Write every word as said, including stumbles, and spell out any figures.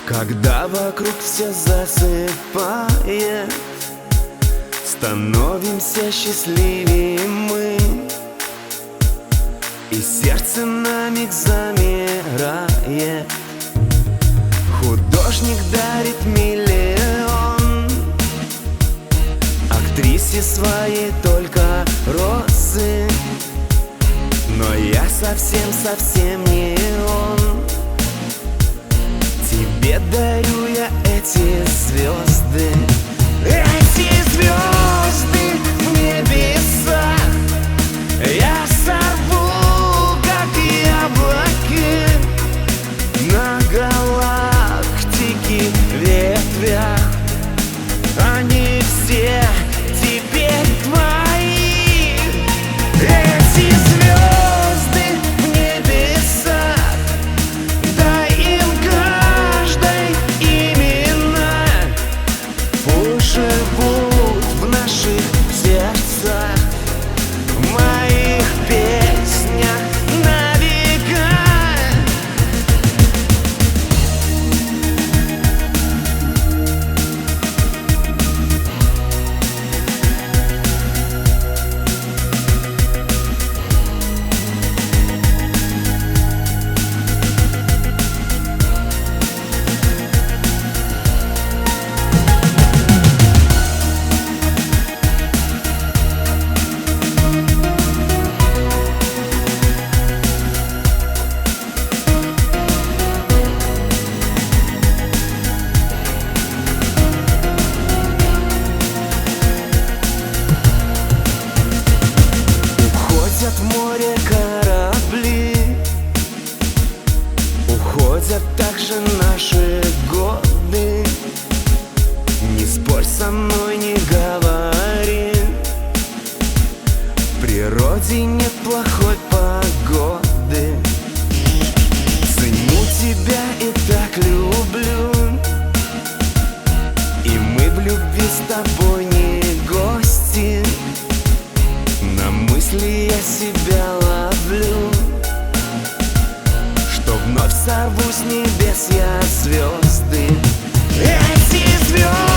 Когда вокруг все засыпает, становимся счастливее мы, и сердце на миг замирает. Художник дарит миллион актрисе своей только розы, но я совсем-совсем не он. Тебе дарю я эти звезды, эти звезды в небесах. Я сорву, как яблоки, на галактике ветвях. Они все теперь твои. Эти звезды в небесах, дай им каждой имена. Пусть живут в наших сердцах, в моих песнях на века. Уходят в море корабли, уходят также наши годы. Не спорь со мной, не говори, в природе нет плохой погоды. Ценю тебя и так люблю, и мы в любви с тобой не гости. На мысли я себя ловлю, что вновь сорву с небес я звезды. Эти звезды